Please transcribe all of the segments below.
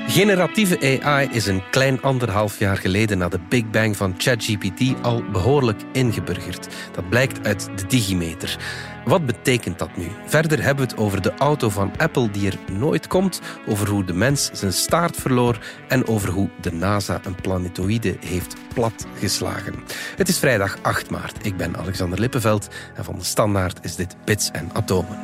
Generatieve AI is een klein 1,5 jaar geleden na de Big Bang van ChatGPT al behoorlijk ingeburgerd. Dat blijkt uit de Digimeter. Wat betekent dat nu? Verder hebben we het over de auto van Apple die er nooit komt, over hoe de mens zijn staart verloor en over hoe de NASA een planetoïde heeft platgeslagen. Het is vrijdag 8 maart. Ik ben Alexander Lippenveld en van de Standaard is dit Bits en Atomen.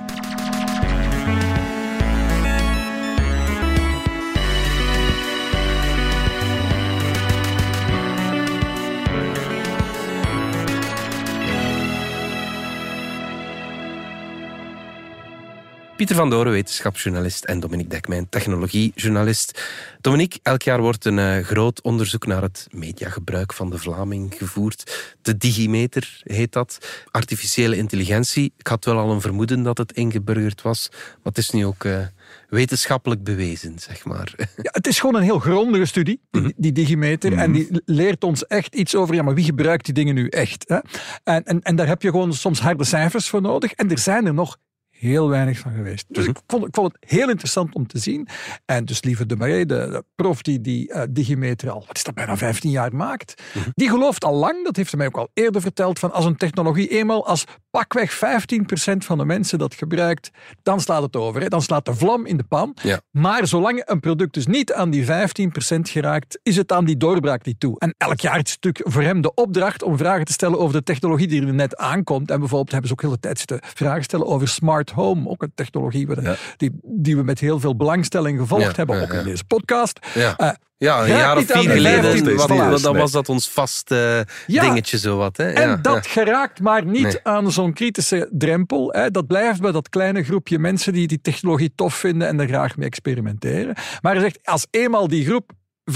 Pieter van Doren, wetenschapsjournalist, en Dominique Dekmijn, technologiejournalist. Dominique, elk jaar wordt een groot onderzoek naar het mediagebruik van de Vlaming gevoerd. De Digimeter heet dat. Artificiële intelligentie. Ik had wel al een vermoeden dat het ingeburgerd was, maar het is nu ook wetenschappelijk bewezen, zeg maar. Ja, het is gewoon een heel grondige studie, die Digimeter. En die leert ons echt iets over, maar wie gebruikt die dingen nu echt? Hè? En daar heb je gewoon soms harde cijfers voor nodig. En er zijn er nog heel weinig van geweest. Dus ik vond het heel interessant om te zien. En dus Lieve de Marais, de prof die Digimeter al, wat is dat, bijna 15 jaar maakt, die gelooft al lang, dat heeft hij mij ook al eerder verteld, van als een technologie eenmaal als pakweg 15% van de mensen dat gebruikt, dan slaat het over. Hè? Dan slaat de vlam in de pan. Ja. Maar zolang een product dus niet aan die 15% geraakt, is het aan die doorbraak niet toe. En elk jaar is het natuurlijk voor hem de opdracht om vragen te stellen over de technologie die er net aankomt. En bijvoorbeeld hebben ze ook de hele tijd zitten vragen stellen over smart home, ook een technologie die we met heel veel belangstelling gevolgd hebben, ook in deze podcast. Ja, een jaar of 4 geleden dan was dat ons vaste dingetje zowat. Hè? En dat geraakt maar niet aan zo'n kritische drempel. Hè. Dat blijft bij dat kleine groepje mensen die technologie tof vinden en er graag mee experimenteren. Maar hij zegt, als eenmaal die groep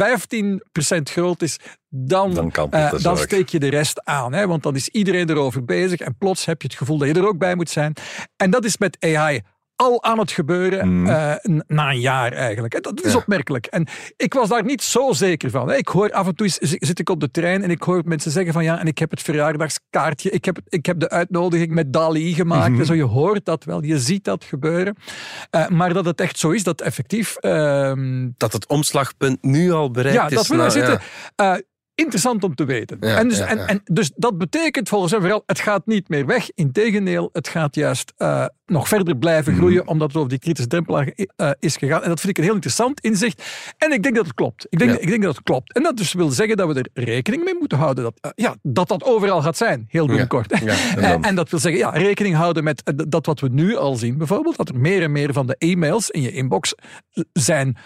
15% groot is, dan steek je de rest aan. Hè? Want dan is iedereen erover bezig en plots heb je het gevoel dat je er ook bij moet zijn. En dat is met AI al aan het gebeuren na een jaar eigenlijk. En dat is opmerkelijk. En ik was daar niet zo zeker van. Ik hoor af en toe, zit ik op de trein en ik hoor mensen zeggen van en ik heb het verjaardagskaartje, ik heb de uitnodiging met DALL-E gemaakt. En zo, je hoort dat wel, je ziet dat gebeuren. Maar dat het echt zo is, dat effectief dat het omslagpunt nu al bereikt is. Dat we daar zitten. Interessant om te weten. Dus dat betekent volgens hem vooral, het gaat niet meer weg. Integendeel, het gaat juist nog verder blijven groeien, omdat het over die kritische drempel is gegaan. En dat vind ik een heel interessant inzicht. En ik denk dat het klopt. Ik denk dat het klopt. En dat dus wil zeggen dat we er rekening mee moeten houden dat overal gaat zijn. Heel binnenkort. En dat wil zeggen, rekening houden met dat wat we nu al zien. Bijvoorbeeld, dat er meer en meer van de e-mails in je inbox zijn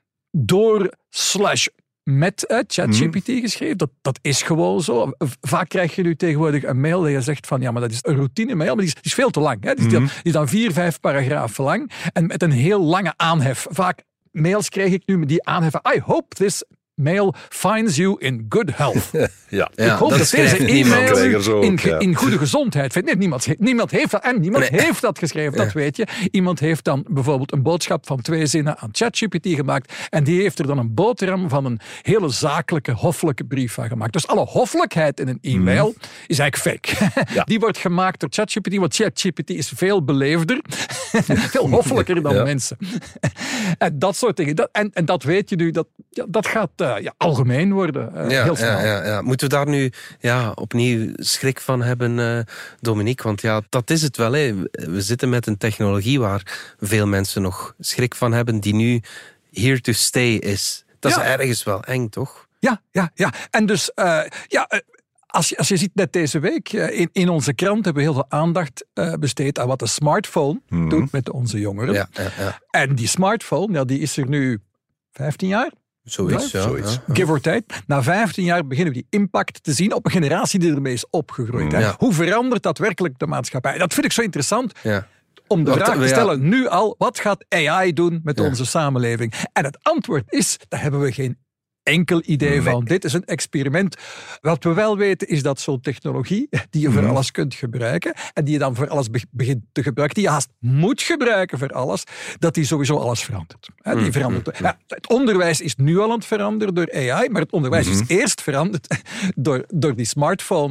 met ChatGPT geschreven. Dat is gewoon zo. Vaak krijg je nu tegenwoordig een mail dat je zegt van, maar dat is een routine mail, maar die is veel te lang. Hè? Die is dan 4-5 paragrafen lang en met een heel lange aanhef. Vaak mails krijg ik nu met die aanhef. I hope this mail finds you in good health. Ik hoop dat deze e-mail in goede gezondheid vindt. Nee, niemand heeft dat. En niemand heeft dat geschreven, dat weet je. Iemand heeft dan bijvoorbeeld een boodschap van 2 zinnen aan ChatGPT gemaakt en die heeft er dan een boterham van een hele zakelijke, hoffelijke brief van gemaakt. Dus alle hoffelijkheid in een e-mail is eigenlijk fake. Die wordt gemaakt door ChatGPT, want ChatGPT is veel beleefder, veel hoffelijker dan mensen. En dat soort dingen. En dat weet je nu, dat gaat algemeen worden. Heel snel. Moeten we daar nu opnieuw schrik van hebben, Dominique? Want dat is het wel. Hè. We zitten met een technologie waar veel mensen nog schrik van hebben, die nu here to stay is. Dat is ergens wel eng, toch? Ja. En dus, als je ziet net deze week, in onze krant hebben we heel veel aandacht besteed aan wat de smartphone doet met onze jongeren. En die smartphone, die is er nu 15 jaar. Zoiets. Give or take. Na 15 jaar beginnen we die impact te zien op een generatie die ermee is opgegroeid. Hoe verandert dat werkelijk de maatschappij? Dat vind ik zo interessant. Om de vraag te stellen, nu al, wat gaat AI doen met onze samenleving? En het antwoord is, daar hebben we geen enkel idee van. Dit is een experiment. Wat we wel weten is dat zo'n technologie, die je voor alles kunt gebruiken, en die je dan voor alles begint te gebruiken, die je haast moet gebruiken voor alles, dat die sowieso alles verandert. Die verandert. Het onderwijs is nu al aan het veranderen door AI, maar het onderwijs is eerst veranderd door die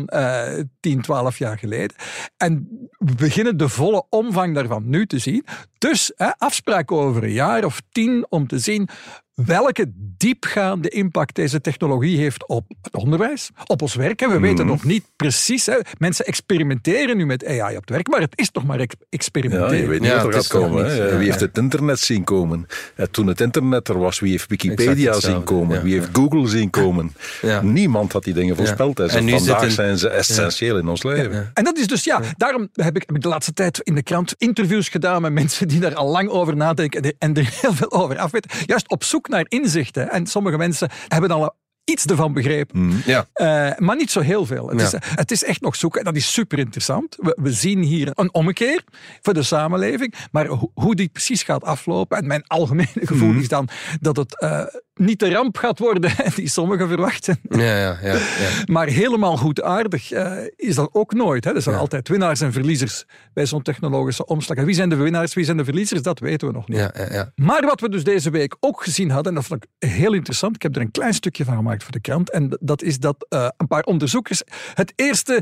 smartphone 10, 12 jaar geleden. En we beginnen de volle omvang daarvan nu te zien. Dus afspraak over een jaar of 10 om te zien welke diepgaande impact deze technologie heeft op het onderwijs, op ons werk. En we weten nog niet precies. Mensen experimenteren nu met AI op het werk, maar het is toch maar experimenteren. Ja, je weet niet wat er gaat komen. Wie heeft het internet zien komen? Toen het internet er was, wie heeft Wikipedia zien komen? Wie heeft Google zien komen? Niemand had die dingen voorspeld. En vandaag zijn ze essentieel in ons leven. En dat is dus, daarom heb ik de laatste tijd in de krant interviews gedaan met mensen die daar al lang over nadenken en er heel veel over afweten. Juist op zoek naar inzichten. En sommige mensen hebben al iets ervan begrepen. Maar niet zo heel veel. Het is echt nog zoeken. En dat is super interessant. We zien hier een ommekeer voor de samenleving. Maar hoe die precies gaat aflopen. En mijn algemene gevoel is dan dat het niet de ramp gaat worden die sommigen verwachten. Maar helemaal goedaardig is dat ook nooit. Er zijn altijd winnaars en verliezers bij zo'n technologische omslag. En wie zijn de winnaars, wie zijn de verliezers, dat weten we nog niet. Maar wat we dus deze week ook gezien hadden, en dat vond ik heel interessant, ik heb er een klein stukje van gemaakt voor de krant, en dat is dat een paar onderzoekers het eerste,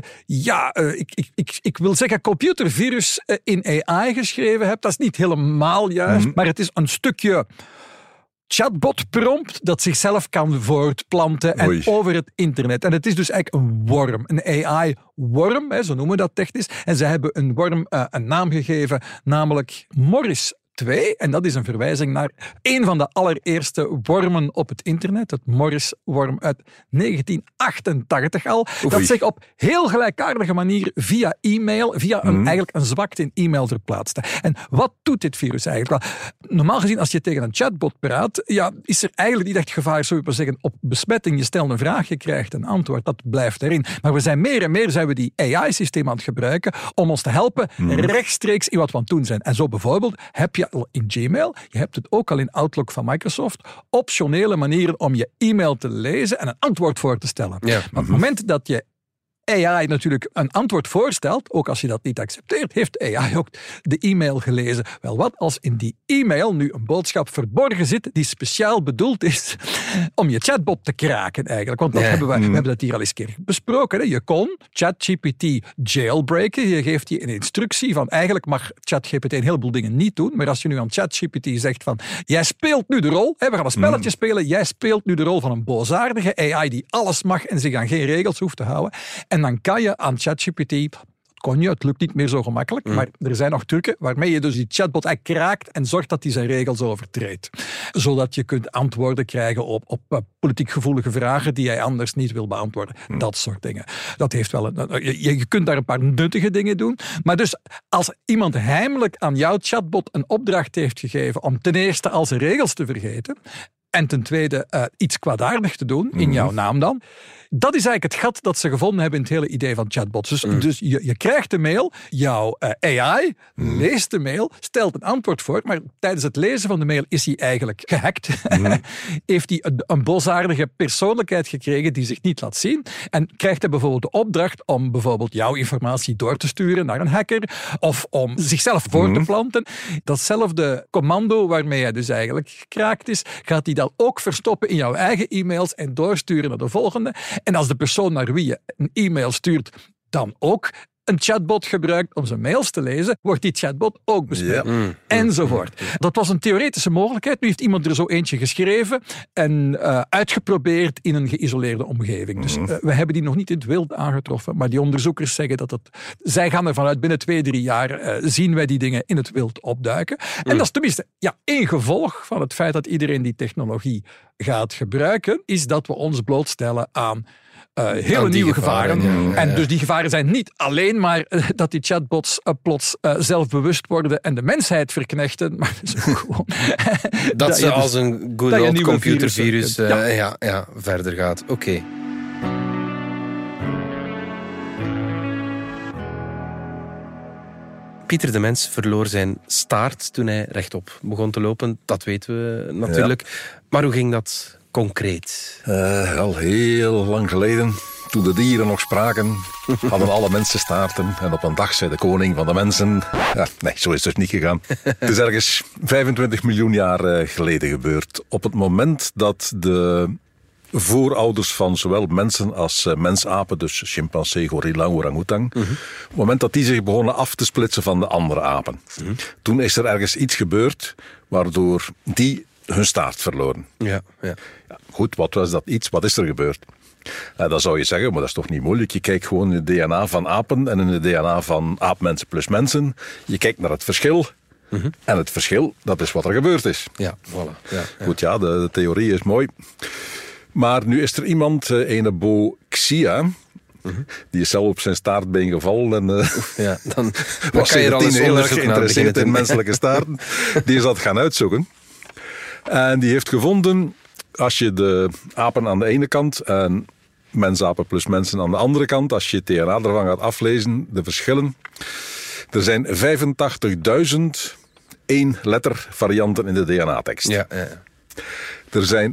ik wil zeggen computervirus in AI geschreven hebben. Dat is niet helemaal juist, maar het is een stukje chatbot-prompt dat zichzelf kan voortplanten en over het internet. En het is dus eigenlijk een worm, een AI-worm, zo noemen we dat technisch. En ze hebben een worm een naam gegeven, namelijk Morris 2. En dat is een verwijzing naar een van de allereerste wormen op het internet. Het Morris-worm uit 1988 al. Dat zich op heel gelijkaardige manier via e-mail, eigenlijk een zwakte in e-mail verplaatste. En wat doet dit virus eigenlijk? Wel, normaal gezien, als je tegen een chatbot praat, is er eigenlijk niet echt gevaar, zou je maar zeggen, op besmetting. Je stelt een vraag, je krijgt een antwoord. Dat blijft erin. Maar we zijn meer en meer die AI-systeem aan het gebruiken om ons te helpen rechtstreeks in wat we aan het doen zijn. En zo bijvoorbeeld heb je in Gmail, je hebt het ook al in Outlook van Microsoft, optionele manieren om je e-mail te lezen en een antwoord voor te stellen. Maar op het moment dat je AI natuurlijk een antwoord voorstelt, ook als je dat niet accepteert, heeft AI ook de e-mail gelezen. Wel, wat als in die e-mail nu een boodschap verborgen zit die speciaal bedoeld is om je chatbot te kraken eigenlijk? Want dat we hebben dat hier al eens een keer besproken. Hè? Je kon ChatGPT jailbreken. Je geeft die een instructie van eigenlijk mag ChatGPT een heleboel dingen niet doen, maar als je nu aan ChatGPT zegt van jij speelt nu de rol, we gaan een spelletje spelen, jij speelt nu de rol van een boosaardige AI die alles mag en zich aan geen regels hoeft te houden. En dan kan je aan ChatGPT, het lukt niet meer zo gemakkelijk, maar er zijn nog trucken waarmee je dus die chatbot eigenlijk kraakt en zorgt dat hij zijn regels overtreedt. Zodat je kunt antwoorden krijgen op politiek gevoelige vragen die hij anders niet wil beantwoorden. Dat soort dingen. Dat heeft wel je kunt daar een paar nuttige dingen doen, maar dus als iemand heimelijk aan jouw chatbot een opdracht heeft gegeven om ten eerste al zijn regels te vergeten en ten tweede iets kwaadaardig te doen, in jouw naam dan. Dat is eigenlijk het gat dat ze gevonden hebben in het hele idee van chatbots. Dus je krijgt de mail, jouw AI leest de mail, stelt een antwoord voor, maar tijdens het lezen van de mail is hij eigenlijk gehackt. Heeft hij een boosaardige persoonlijkheid gekregen die zich niet laat zien en krijgt hij bijvoorbeeld de opdracht om bijvoorbeeld jouw informatie door te sturen naar een hacker of om zichzelf voor te planten. Datzelfde commando waarmee hij dus eigenlijk gekraakt is, gaat hij dan ook verstoppen in jouw eigen e-mails en doorsturen naar de volgende. En als de persoon naar wie je een e-mail stuurt dan ook een chatbot gebruikt om zijn mails te lezen, wordt die chatbot ook besmet. Enzovoort. Dat was een theoretische mogelijkheid. Nu heeft iemand er zo eentje geschreven en uitgeprobeerd in een geïsoleerde omgeving. Dus we hebben die nog niet in het wild aangetroffen, maar die onderzoekers zeggen dat zij gaan ervan uit binnen 2-3 jaar zien wij die dingen in het wild opduiken. En dat is tenminste één gevolg van het feit dat iedereen die technologie gaat gebruiken, is dat we ons blootstellen aan hele nieuwe gevaren. En dus die gevaren zijn niet alleen maar dat die chatbots plots zelfbewust worden en de mensheid verknechten, maar het is ook gewoon dat ze als een good old computervirus verder gaat. Oké. Pieter de Mens verloor zijn staart toen hij rechtop begon te lopen. Dat weten we natuurlijk. Ja. Maar hoe ging dat concreet? Al heel lang geleden, toen de dieren nog spraken, hadden alle mensen staarten. En op een dag zei de koning van de mensen... nee, zo is het dus niet gegaan. Het is ergens 25 miljoen jaar geleden gebeurd. Op het moment dat de voorouders van zowel mensen als mensapen, dus chimpansee, gorilla, orang-oetang. Op het moment dat die zich begonnen af te splitsen van de andere apen. Toen is er ergens iets gebeurd waardoor die hun staart verloren. Ja. Goed, wat was dat iets? Wat is er gebeurd? Dan zou je zeggen, maar dat is toch niet moeilijk. Je kijkt gewoon in het DNA van apen en in het DNA van aapmensen plus mensen. Je kijkt naar het verschil. En het verschil, dat is wat er gebeurd is. Ja, voilà. Ja. Goed, de theorie is mooi. Maar nu is er iemand, ene Bo Xia, die is zelf op zijn staartbeen gevallen. En dan was kan je er heel erg geïnteresseerd in menselijke staarten. Die is dat gaan uitzoeken. En die heeft gevonden, als je de apen aan de ene kant en mensapen plus mensen aan de andere kant, als je het DNA ervan gaat aflezen, de verschillen. Er zijn 85.000 één letter varianten in de DNA-tekst. Ja. Er zijn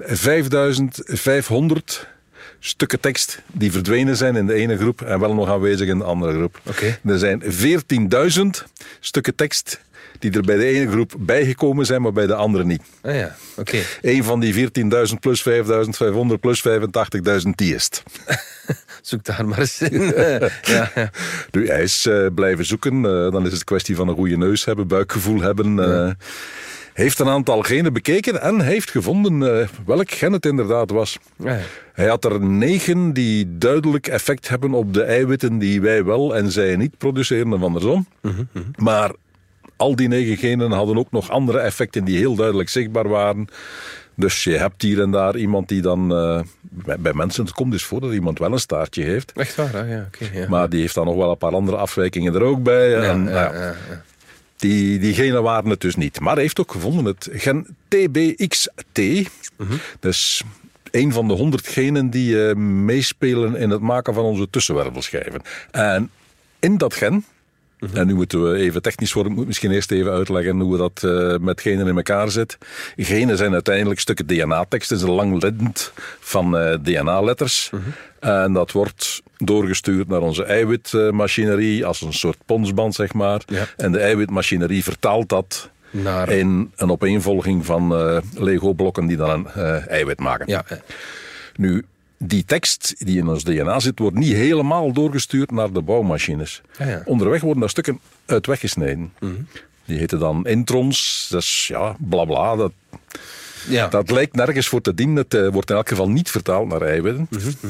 5.500 stukken tekst die verdwenen zijn in de ene groep en wel nog aanwezig in de andere groep. Okay. Er zijn 14.000 stukken tekst die er bij de ene groep bijgekomen zijn, maar bij de andere niet. Oké. Eén van die 14.000 plus 5.500 plus 85.000, die is het. Zoek daar maar eens in. Nu, hij is blijven zoeken. Dan is het kwestie van een goede neus hebben, buikgevoel hebben. Heeft een aantal genen bekeken en heeft gevonden welk gen het inderdaad was. Hij had er 9 die duidelijk effect hebben op de eiwitten die wij wel en zij niet produceren of andersom. Maar al die 9 genen hadden ook nog andere effecten die heel duidelijk zichtbaar waren. Dus je hebt hier en daar iemand die dan... bij mensen het komt dus voor dat iemand wel een staartje heeft. Echt waar, hè? Ja. Maar die heeft dan nog wel een paar andere afwijkingen er ook bij. Die genen waren het dus niet. Maar hij heeft ook gevonden het gen TBXT. Dus een van de 100 genen die meespelen in het maken van onze tussenwervelschijven. En in dat gen... En nu moeten we even technisch worden. Ik moet misschien eerst even uitleggen hoe dat met genen in elkaar zit. Genen zijn uiteindelijk stukken DNA-tekst. Het is een lang lint van DNA-letters. En dat wordt doorgestuurd naar onze eiwitmachinerie als een soort ponsband, zeg maar. Ja. En de eiwitmachinerie vertaalt dat in een opeenvolging van Lego-blokken die dan een eiwit maken. Ja. Nu, die tekst die in ons DNA zit, wordt niet helemaal doorgestuurd naar de bouwmachines. Onderweg worden daar stukken uit weggesneden. Die heten dan introns. Dus blabla. Dat lijkt nergens voor te dienen. Het wordt in elk geval niet vertaald naar eiwitten.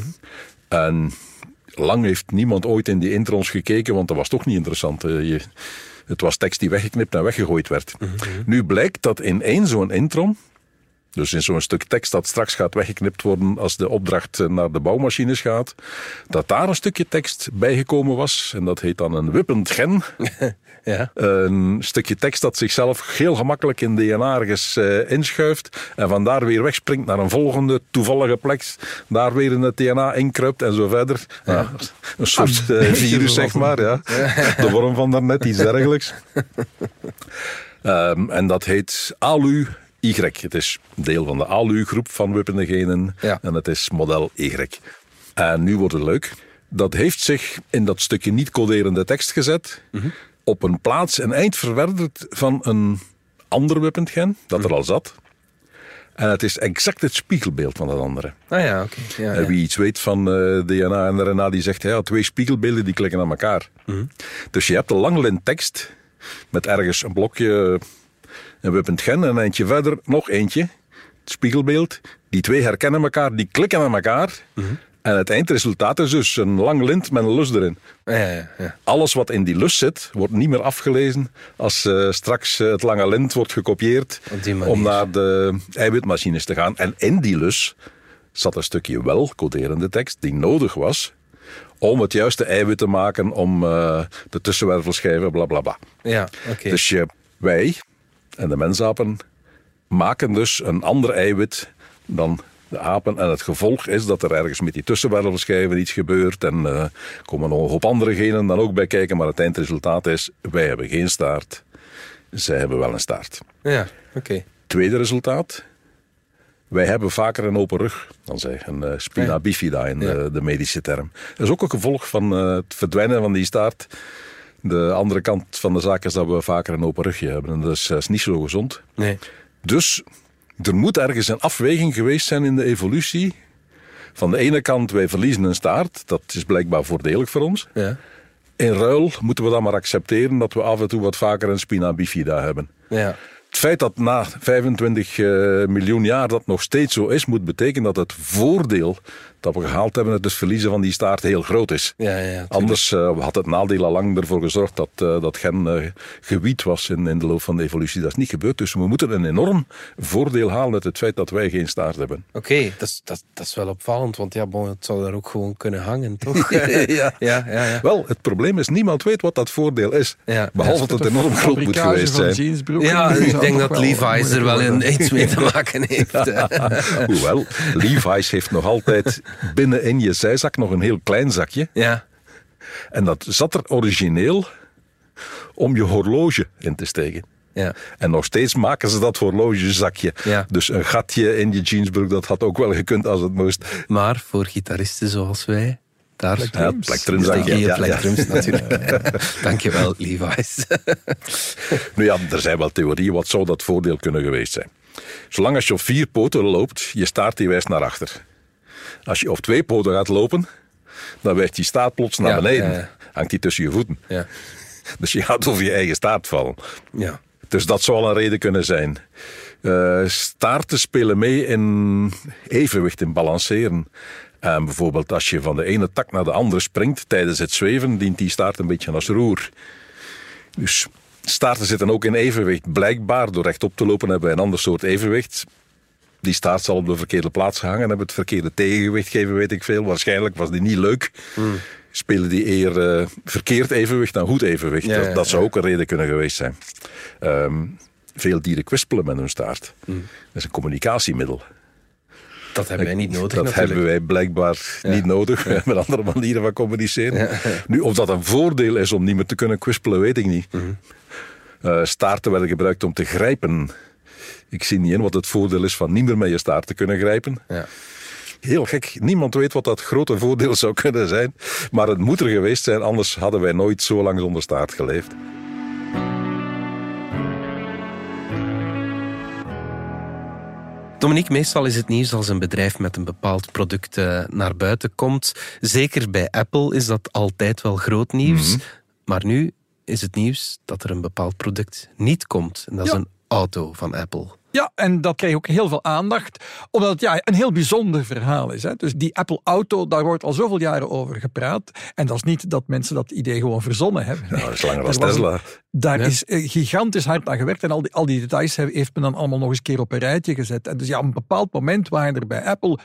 En lang heeft niemand ooit in die introns gekeken, want dat was toch niet interessant. Het was tekst die weggeknipt en weggegooid werd. Nu blijkt dat in één zo'n intron, dus in zo'n stuk tekst dat straks gaat weggeknipt worden als de opdracht naar de bouwmachines gaat, dat daar een stukje tekst bijgekomen was. En dat heet dan een wippend gen. Een stukje tekst dat zichzelf heel gemakkelijk in DNA ergens inschuift en vandaar weer wegspringt naar een volgende toevallige plek. Daar weer in het DNA inkruipt en zo verder. Een soort virus, zeg maar. De vorm van daarnet, iets dergelijks. En dat heet ALU Y. Het is deel van de ALU-groep van wippende genen. En het is model Y. En nu wordt het leuk. Dat heeft zich in dat stukje niet-coderende tekst gezet. Op een plaats een eind verwijderd van een ander wippend gen dat er al zat. En het is exact het spiegelbeeld van dat andere. En wie iets weet van DNA en RNA, die zegt, 2 spiegelbeelden die klikken aan elkaar. Dus je hebt een lange lint tekst met ergens een blokje, een wippend gen, en een eindje verder nog eentje, het spiegelbeeld. Die 2 herkennen elkaar, die klikken aan elkaar. En het eindresultaat is dus een lang lint met een lus erin. Alles wat in die lus zit, wordt niet meer afgelezen als straks het lange lint wordt gekopieerd om naar de eiwitmachines te gaan. En in die lus zat een stukje wel coderende tekst die nodig was om het juiste eiwit te maken, om de tussenwervelschijven, blablabla. Dus wij en de mensapen maken dus een ander eiwit dan de apen. En het gevolg is dat er ergens met die tussenwervelschijven iets gebeurt. En komen nog een hoop andere genen dan ook bij kijken. Maar het eindresultaat is, wij hebben geen staart. Zij hebben wel een staart. Tweede resultaat. Wij hebben vaker een open rug dan zij. Een spina bifida in de medische term. Dat is ook een gevolg van het verdwijnen van die staart. De andere kant van de zaak is dat we vaker een open rugje hebben. En dat is niet zo gezond. Dus er moet ergens een afweging geweest zijn in de evolutie Van de ene kant, wij verliezen een staart. Dat is blijkbaar voordelig voor ons. Ja. In ruil moeten we dan maar accepteren dat we af en toe wat vaker een spina bifida hebben. Ja. Het feit dat na 25 miljoen jaar dat nog steeds zo is, moet betekenen dat het voordeel dat we gehaald hebben uit het verliezen van die staart heel groot is. Ja, anders had het nadeel al lang ervoor gezorgd dat gen gewiet was in de loop van de evolutie. Dat is niet gebeurd, dus we moeten een enorm voordeel halen uit het feit dat wij geen staart hebben. Oké, dat is wel opvallend, want het zou daar ook gewoon kunnen hangen, toch? Ja. Wel, het probleem is, niemand weet wat dat voordeel is. Ja. Behalve dat het enorm groot moet geweest zijn. Ja, ik denk dat Levi's er wel iets mee te maken heeft. Hoewel, Levi's heeft nog altijd binnenin je zijzak nog een heel klein zakje. Ja. En dat zat er origineel om je horloge in te steken. Ja. En nog steeds maken ze dat horlogezakje. Ja. Dus een gatje in je jeansbroek, dat had ook wel gekund als het moest. Maar voor gitaristen zoals wij... Plektrums natuurlijk. Dankjewel, Levi's. Nu ja, er zijn wel theorieën. Wat zou dat voordeel kunnen geweest zijn? Zolang als je op 4 poten loopt, je staart die wijst naar achter. Als je op 2 poten gaat lopen, dan wijst die staart plots naar beneden. Ja. Hangt die tussen je voeten. Ja. Dus je gaat over je eigen staart vallen. Ja. Dus dat zou al een reden kunnen zijn. Staarten spelen mee in evenwicht, in balanceren. Bijvoorbeeld als je van de ene tak naar de andere springt tijdens het zweven, dient die staart een beetje als roer. Dus staarten zitten ook in evenwicht. Blijkbaar, door rechtop te lopen hebben wij een ander soort evenwicht. Die staart zal op de verkeerde plaats gehangen en hebben het verkeerde tegengewicht gegeven, weet ik veel. Waarschijnlijk was die niet leuk. Spelen die eer verkeerd evenwicht dan goed evenwicht. Ja, dat zou ook een reden kunnen geweest zijn. Veel dieren kwispelen met hun staart. Dat is een communicatiemiddel. Dat hebben wij niet nodig, Dat natuurlijk. hebben wij blijkbaar niet nodig. We hebben andere manieren van communiceren. Ja. Nu, of dat een voordeel is om niet meer te kunnen kwispelen, weet ik niet. Staarten werden gebruikt om te grijpen. Ik zie niet in wat het voordeel is van niet meer met je staart te kunnen grijpen. Ja. Heel gek. Niemand weet wat dat grote voordeel zou kunnen zijn. Maar het moet er geweest zijn, anders hadden wij nooit zo lang zonder staart geleefd. Dominique, meestal is het nieuws als een bedrijf met een bepaald product naar buiten komt. Zeker bij Apple is dat altijd wel groot nieuws. Maar nu is het nieuws dat er een bepaald product niet komt. En dat is een auto van Apple. Ja, en dat krijgt ook heel veel aandacht, omdat het een heel bijzonder verhaal is. Hè. Dus die Apple-auto, daar wordt al zoveel jaren over gepraat. En dat is niet dat mensen dat idee gewoon verzonnen hebben. Nee, dat is langer als Tesla. Daar is gigantisch hard aan gewerkt en al die details heeft men dan allemaal nog eens een keer op een rijtje gezet. En dus op een bepaald moment waren er bij Apple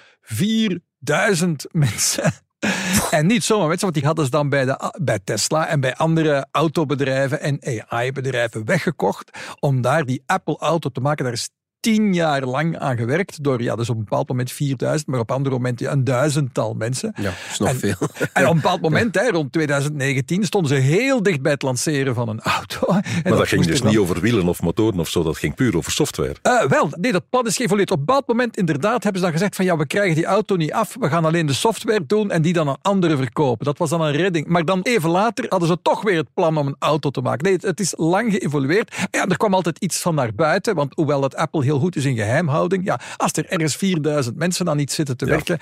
4000 mensen. En niet zomaar mensen, want die hadden ze dan bij Tesla en bij andere autobedrijven en AI-bedrijven weggekocht om daar die Apple-auto te maken. Daar is 10 jaar lang aan gewerkt door, dus op een bepaald moment 4000, maar op andere momenten een duizendtal mensen. Ja, dat is nog veel. En op een bepaald moment, rond 2019, stonden ze heel dicht bij het lanceren van een auto. Maar dat ging dus niet over wielen of motoren of zo, dat ging puur over software. Dat plan is geëvolueerd. Op een bepaald moment inderdaad hebben ze dan gezegd van we krijgen die auto niet af, we gaan alleen de software doen en die dan aan anderen verkopen. Dat was dan een redding. Maar dan even later hadden ze toch weer het plan om een auto te maken. Nee, het is lang geëvolueerd. Ja, er kwam altijd iets van naar buiten, want hoewel dat Apple heel goed is in geheimhouding, als er ergens 4000 mensen aan niet zitten te werken,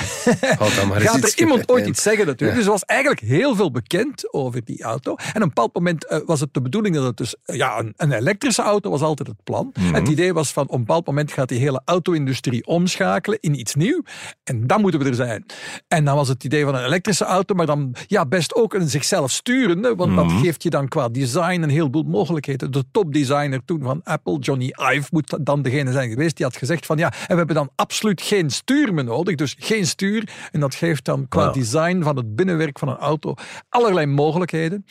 gaat er iemand ooit iets zeggen natuurlijk. Dus er was eigenlijk heel veel bekend over die auto. En op een bepaald moment was het de bedoeling dat het dus, een elektrische auto was altijd het plan. En het idee was van, op een bepaald moment gaat die hele auto-industrie omschakelen in iets nieuws. En dan moeten we er zijn. En dan was het idee van een elektrische auto, maar dan best ook een zichzelf sturende, want dat geeft je dan qua design een heleboel mogelijkheden. De topdesigner toen van Apple, Johnny Ive, moet dan degene zijn geweest die had gezegd van en we hebben dan absoluut geen stuur meer nodig, dus geen stuur. En dat geeft dan qua design van het binnenwerk van een auto allerlei mogelijkheden.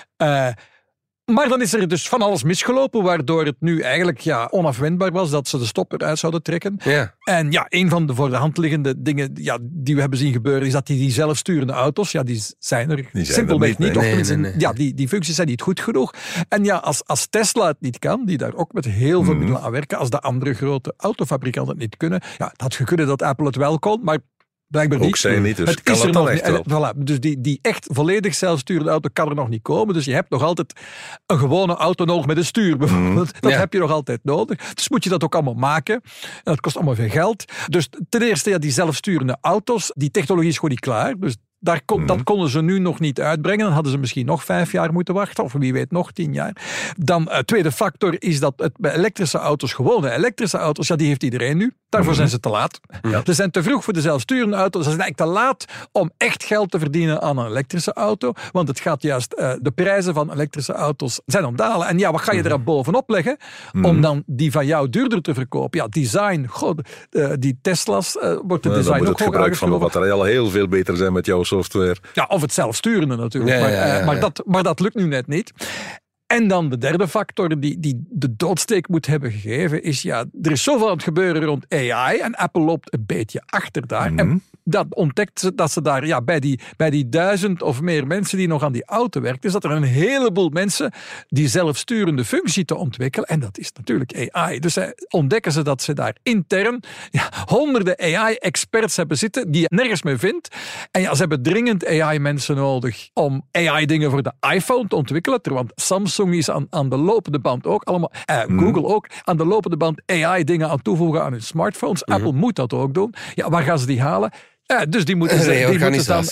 Maar dan is er dus van alles misgelopen, waardoor het nu eigenlijk onafwendbaar was dat ze de stop eruit zouden trekken. Ja. En een van de voor de hand liggende dingen die we hebben zien gebeuren, is dat die zelfsturende auto's, die zijn er simpelweg niet. Nee. Die functies zijn niet goed genoeg. En als Tesla het niet kan, die daar ook met heel veel middelen aan werken, als de andere grote autofabrikanten het niet kunnen, het had gekund dat Apple het wel kon, maar Blijkbaar ook niet. zij niet, dus het kan is het er dan nog echt niet. wel. Voilà, dus die echt volledig zelfsturende auto kan er nog niet komen. Dus je hebt nog altijd een gewone auto nodig met een stuur bijvoorbeeld. Dat heb je nog altijd nodig. Dus moet je dat ook allemaal maken. En dat kost allemaal veel geld. Dus ten eerste, die zelfsturende auto's, die technologie is gewoon niet klaar. Dus dat konden ze nu nog niet uitbrengen. Dan hadden ze misschien nog 5 jaar moeten wachten. Of wie weet nog 10 jaar. Dan, tweede factor is dat het bij elektrische auto's, gewone elektrische auto's, die heeft iedereen nu. Daarvoor zijn ze te laat. Ja. Ze zijn te vroeg voor de zelfsturende auto's. Ze zijn eigenlijk te laat om echt geld te verdienen aan een elektrische auto. Want het gaat juist, de prijzen van elektrische auto's zijn aan het dalen. En wat ga je er bovenop leggen om dan die van jou duurder te verkopen? Ja, design. Die Tesla's wordt de design ook hoog aangeschoven. Dan moet het gebruik van de batterij al heel veel beter zijn met jouw software. Ja, of het zelfsturende natuurlijk. Maar dat lukt nu net niet. En dan de derde factor die de doodsteek moet hebben gegeven is, er is zoveel aan het gebeuren rond AI en Apple loopt een beetje achter daar. En dat ontdekt ze dat ze daar, bij die 1000 of meer mensen die nog aan die auto werken, is dat er een heleboel mensen die zelfsturende functie te ontwikkelen. En dat is natuurlijk AI. Dus ontdekken ze dat ze daar intern honderden AI-experts hebben zitten die je nergens meer vindt. En ze hebben dringend AI-mensen nodig om AI-dingen voor de iPhone te ontwikkelen. Want Samsung is aan de lopende band ook allemaal, Google ook, aan de lopende band AI-dingen aan toevoegen aan hun smartphones. Apple moet dat ook doen. Ja, waar gaan ze die halen? Dus die moeten dan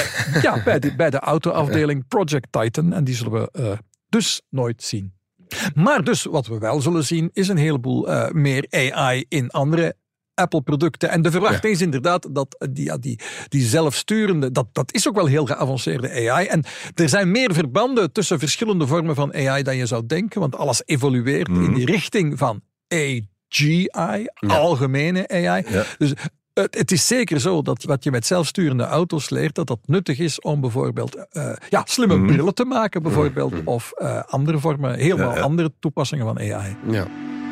bij de autoafdeling Project Titan. En die zullen we dus nooit zien. Maar dus wat we wel zullen zien is een heleboel meer AI in andere Apple-producten. En de verwachting is inderdaad dat die zelfsturende, dat is ook wel heel geavanceerde AI. En er zijn meer verbanden tussen verschillende vormen van AI dan je zou denken, want alles evolueert in die richting van AGI, algemene AI. Ja. Dus het is zeker zo dat wat je met zelfsturende auto's leert, dat nuttig is om bijvoorbeeld slimme brillen te maken, bijvoorbeeld, of andere vormen, helemaal andere toepassingen van AI. Ja.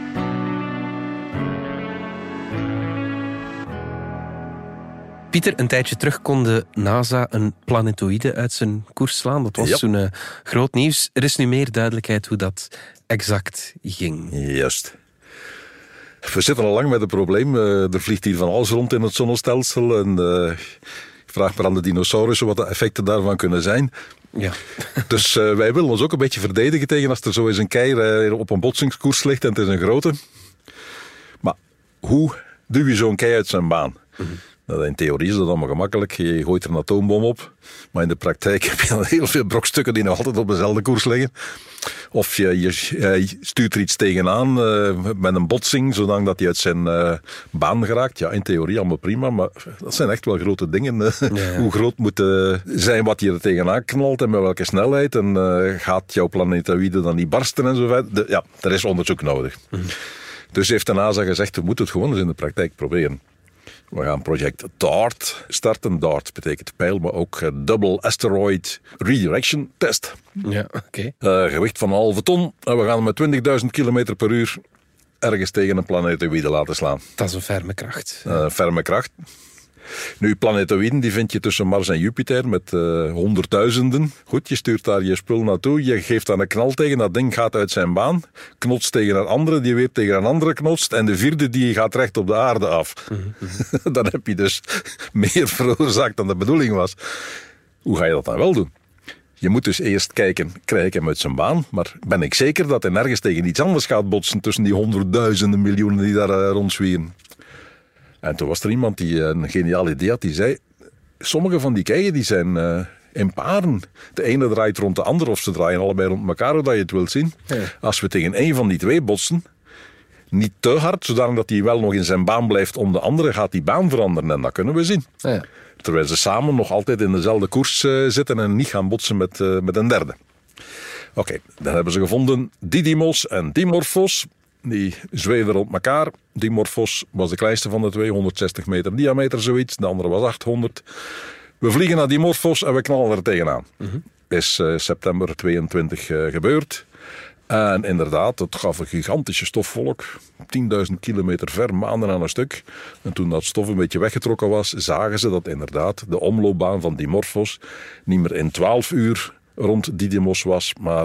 Pieter, een tijdje terug kon de NASA een planetoïde uit zijn koers slaan. Dat was toen groot nieuws. Er is nu meer duidelijkheid hoe dat exact ging. Juist. We zitten al lang met het probleem. Er vliegt hier van alles rond in het zonnestelsel. En ik vraag maar aan de dinosaurussen wat de effecten daarvan kunnen zijn. Ja. Dus wij willen ons ook een beetje verdedigen tegen als er zo eens een kei op een botsingskoers ligt en het is een grote. Maar hoe duw je zo'n kei uit zijn baan? In theorie is dat allemaal gemakkelijk. Je gooit er een atoombom op. Maar in de praktijk heb je dan heel veel brokstukken die nog altijd op dezelfde koers liggen. Of je stuurt er iets tegenaan met een botsing, zodat hij uit zijn baan geraakt. Ja, in theorie allemaal prima, maar dat zijn echt wel grote dingen. Hoe groot moet zijn wat je er tegenaan knalt en met welke snelheid. En gaat jouw planetoïde dan niet barsten en zo verder. Er is onderzoek nodig. Dus heeft de NASA gezegd, we moeten het gewoon eens in de praktijk proberen. We gaan project DART starten. DART betekent pijl, maar ook Double Asteroid Redirection Test. Ja, oké. Gewicht van 1,5 ton. En we gaan hem met 20.000 km per uur ergens tegen een planetoïde laten slaan. Dat is een ferme kracht. Ferme kracht. Nu, planetoïden die vind je tussen Mars en Jupiter met honderdduizenden. Goed, je stuurt daar je spul naartoe, je geeft daar een knal tegen, dat ding gaat uit zijn baan, knotst tegen een andere, die weer tegen een andere knotst, en de vierde die gaat recht op de aarde af. Dan heb je dus meer veroorzaakt dan de bedoeling was. Hoe ga je dat dan wel doen? Je moet dus eerst kijken, krijg ik hem uit zijn baan, maar ben ik zeker dat hij nergens tegen iets anders gaat botsen tussen die honderdduizenden miljoenen die daar rondzwieren? En toen was er iemand die een geniaal idee had, die zei, sommige van die keien die zijn in paren. De ene draait rond de andere of ze draaien allebei rond elkaar, hoe dat je het wilt zien. Ja. Als we tegen één van die twee botsen, niet te hard, zodat hij wel nog in zijn baan blijft om de andere, gaat die baan veranderen en dat kunnen we zien. Ja. Terwijl ze samen nog altijd in dezelfde koers zitten en niet gaan botsen met een derde. Oké, dan hebben ze gevonden Didymos en Dimorphos. Die zweefden rond elkaar. Dimorphos was de kleinste van de twee, 160 meter diameter zoiets. De andere was 800. We vliegen naar Dimorphos en we knallen er tegenaan. Is september 22 gebeurd. En inderdaad, het gaf een gigantische stofwolk. 10.000 kilometer ver, maanden aan een stuk. En toen dat stof een beetje weggetrokken was, zagen ze dat inderdaad de omloopbaan van Dimorphos niet meer in 12 uur rond Didymos was, maar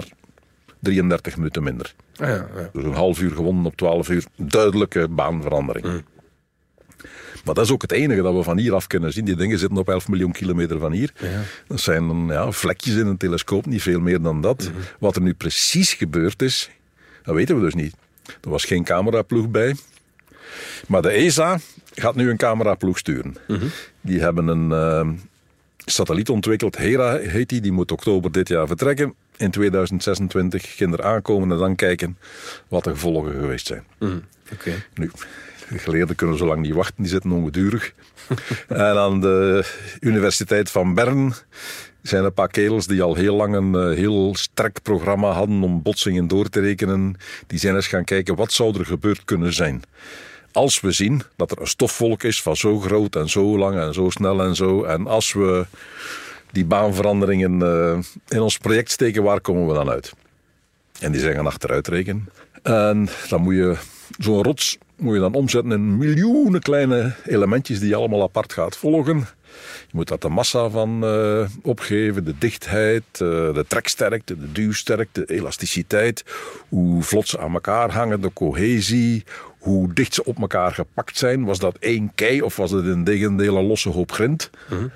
33 minuten minder. Ja. Dus een half uur gewonnen op 12 uur. Duidelijke baanverandering. Maar dat is ook het enige dat we van hier af kunnen zien. Die dingen zitten op 11 miljoen kilometer van hier. Ja. Dat zijn vlekjes in een telescoop, niet veel meer dan dat. Mm-hmm. Wat er nu precies gebeurd is, dat weten we dus niet. Er was geen cameraploeg bij. Maar de ESA gaat nu een cameraploeg sturen. Mm-hmm. Die hebben een satelliet ontwikkeld, Hera heet die moet oktober dit jaar vertrekken. In 2026 gaan er aankomen en dan kijken wat de gevolgen geweest zijn. Mm. Okay. Nu, de geleerden kunnen zo lang niet wachten, die zitten ongedurig. En aan de Universiteit van Bern zijn een paar kerels die al heel lang een heel sterk programma hadden om botsingen door te rekenen. Die zijn eens gaan kijken, wat zou er gebeurd kunnen zijn? Als we zien dat er een stofwolk is van zo groot en zo lang en zo snel en zo. En als we die baanveranderingen in ons project steken, waar komen we dan uit? En die zijn gaan achteruit rekenen. En dan moet je zo'n rots dan omzetten in miljoenen kleine elementjes die je allemaal apart gaat volgen. Je moet daar de massa van opgeven, de dichtheid, de treksterkte, de duwsterkte, de elasticiteit. Hoe vlot ze aan elkaar hangen, de cohesie, hoe dicht ze op elkaar gepakt zijn. Was dat één kei of was het in tegendeel een losse hoop grind? Mm-hmm.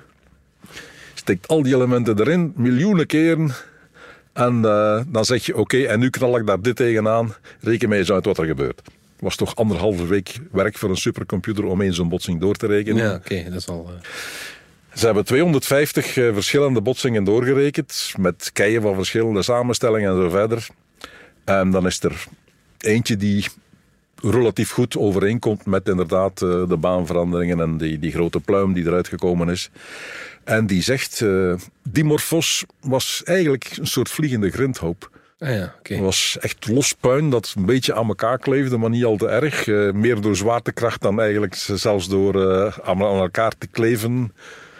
Steekt al die elementen erin, miljoenen keren. En dan zeg je, oké, en nu knal ik daar dit tegenaan. Reken mij eens uit wat er gebeurt. Het was toch 1,5 week werk voor een supercomputer om eens zo'n botsing door te rekenen. Ja, oké, dat is al... Ze hebben 250 verschillende botsingen doorgerekend, met keien van verschillende samenstellingen en zo verder. En dan is er eentje die relatief goed overeenkomt met inderdaad de baanveranderingen en die grote pluim die eruit gekomen is. En die zegt, Dimorphos was eigenlijk een soort vliegende grindhoop. Ah ja, okay. Het was echt los puin dat een beetje aan elkaar kleefde, maar niet al te erg. Meer door zwaartekracht dan eigenlijk zelfs door aan elkaar te kleven.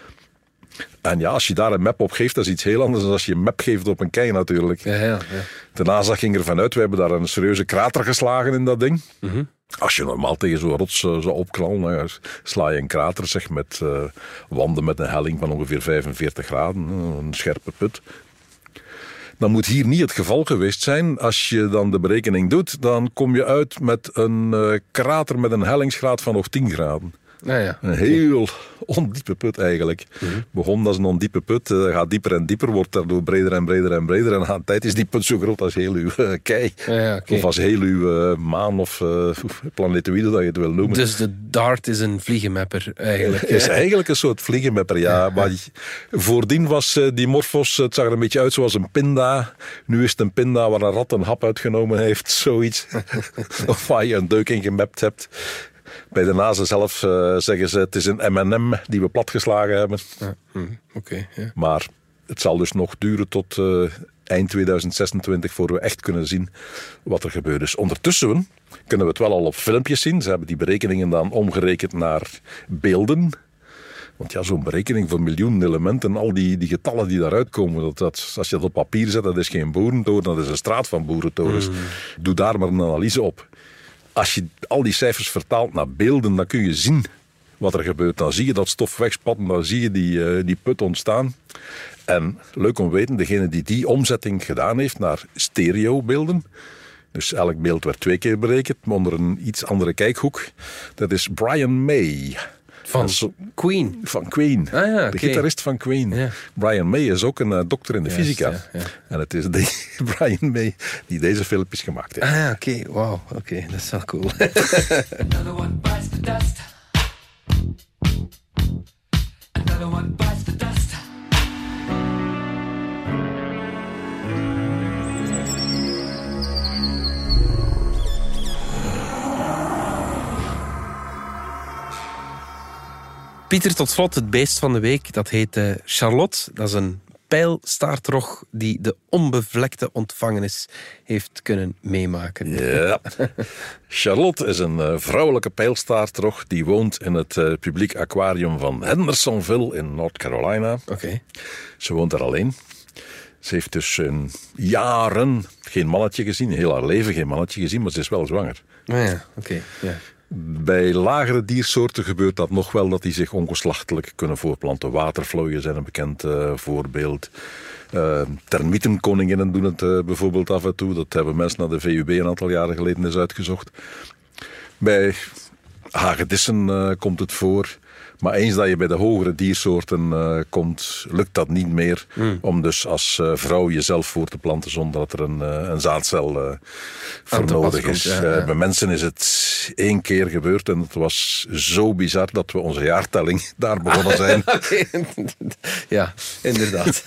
En ja, als je daar een map op geeft, dat is iets heel anders dan als je een map geeft op een kei natuurlijk. Ja. De NASA ging ervan uit, we hebben daar een serieuze krater geslagen in dat ding. Mm-hmm. Als je normaal tegen zo'n rots zou opknallen, dan sla je een krater zeg, met wanden met een helling van ongeveer 45 graden. Een scherpe put. Dan moet hier niet het geval geweest zijn. Als je dan de berekening doet, dan kom je uit met een krater met een hellingsgraad van nog 10 graden. Ja. Een heel ondiepe put eigenlijk. Mm-hmm. Begon als een ondiepe put, gaat dieper en dieper, wordt daardoor breder en breder en breder. En aan de tijd is die put zo groot als heel uw kei. Ja, okay. Of als heel uw maan of planetoïde, dat je het wil noemen. Dus de DART is een vliegenmapper eigenlijk. Het is eigenlijk een soort vliegenmapper, ja. Maar voordien was Dimorphos, het zag er een beetje uit zoals een pinda. Nu is het een pinda waar een rat een hap uitgenomen heeft, zoiets. Of waar je een deuk in gemapt hebt. Bij de NASA zelf zeggen ze, het is een M&M die we platgeslagen hebben. Ja, okay, ja. Maar het zal dus nog duren tot eind 2026 voor we echt kunnen zien wat er gebeurt. Dus ondertussen kunnen we het wel al op filmpjes zien. Ze hebben die berekeningen dan omgerekend naar beelden. Want ja, zo'n berekening van miljoenen elementen, al die getallen die daaruit komen, dat, als je dat op papier zet, dat is geen boerentoren, dat is een straat van boerentorens. Doe daar maar een analyse op. Als je al die cijfers vertaalt naar beelden, dan kun je zien wat er gebeurt. Dan zie je dat stof wegspatten, dan zie je die put ontstaan. En leuk om te weten, degene die omzetting gedaan heeft naar stereobeelden, dus elk beeld werd 2 keer berekend, maar onder een iets andere kijkhoek, dat is Brian May. Van Queen. Van Queen. Ah, ja, de gitarist van Queen. Ja. Brian May is ook een dokter in de fysica. Ja. En het is Brian May die deze filmpjes gemaakt heeft. Ah ja, oké. Wauw. Oké, dat is wel cool. Another one bites the dust. Another one bites the dust. Pieter, tot slot het beest van de week. Dat heet Charlotte. Dat is een pijlstaartrog die de onbevlekte ontvangenis heeft kunnen meemaken. Ja. Charlotte is een vrouwelijke pijlstaartrog die woont in het publiek aquarium van Hendersonville in North Carolina. Okay. Ze woont er alleen. Ze heeft dus in jaren geen mannetje gezien, heel haar leven geen mannetje gezien, maar ze is wel zwanger. Ja, oké. Ja. Bij lagere diersoorten gebeurt dat nog wel, dat die zich ongeslachtelijk kunnen voortplanten. Watervlooien zijn een bekend voorbeeld. Termietenkoninginnen doen het bijvoorbeeld af en toe. Dat hebben mensen naar de VUB een aantal jaren geleden eens uitgezocht. Bij hagedissen komt het voor. Maar eens dat je bij de hogere diersoorten komt, lukt dat niet meer om dus als vrouw jezelf voor te planten zonder dat er een zaadcel voor nodig is. Bij mensen is het 1 keer gebeurd en het was zo bizar dat we onze jaartelling daar begonnen zijn. Ja, inderdaad.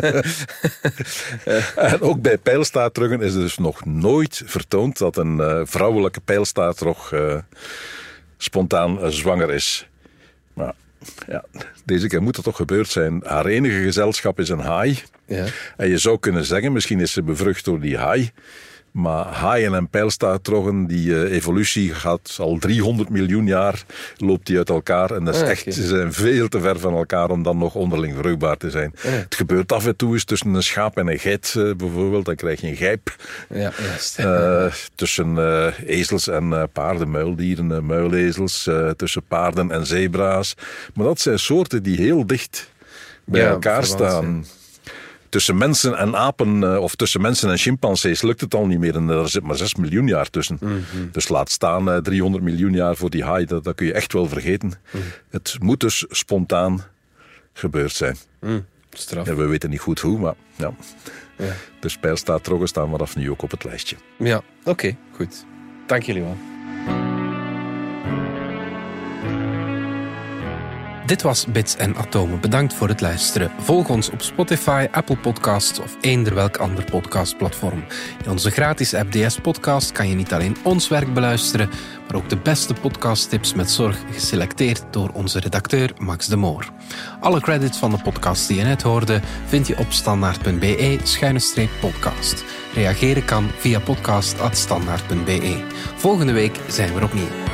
En ook bij pijlstaartruggen is het dus nog nooit vertoond dat een vrouwelijke pijlstaartrog spontaan zwanger is. Maar ja, deze keer moet het toch gebeurd zijn. Haar enige gezelschap is een haai. Ja. En je zou kunnen zeggen, misschien is ze bevrucht door die haai. Maar haaien en pijlstaartroggen, die evolutie gaat al 300 miljoen jaar, loopt die uit elkaar. En dat is echt, ze zijn veel te ver van elkaar om dan nog onderling vruchtbaar te zijn. Ja. Het gebeurt af en toe eens tussen een schaap en een geit bijvoorbeeld, dan krijg je een gijp. Ja, tussen ezels en paarden, muildieren, muilezels, tussen paarden en zebra's. Maar dat zijn soorten die heel dicht bij elkaar staan. Tussen mensen en apen, of tussen mensen en chimpansees, lukt het al niet meer. En er zit maar 6 miljoen jaar tussen. Mm-hmm. Dus laat staan 300 miljoen jaar voor die haai, dat kun je echt wel vergeten. Mm-hmm. Het moet dus spontaan gebeurd zijn. Straf. Ja, we weten niet goed hoe, maar ja. Dus pijlstaartroggen staan vanaf nu ook op het lijstje. Ja, oké, goed. Dank jullie wel. Dit was Bits en Atomen. Bedankt voor het luisteren. Volg ons op Spotify, Apple Podcasts of eender welk ander podcastplatform. In onze gratis app DS Podcast kan je niet alleen ons werk beluisteren, maar ook de beste podcasttips met zorg, geselecteerd door onze redacteur Max de Moor. Alle credits van de podcast die je net hoorde vind je op standaard.be/podcast. Reageren kan via podcast@standaard.be. Volgende week zijn we er opnieuw.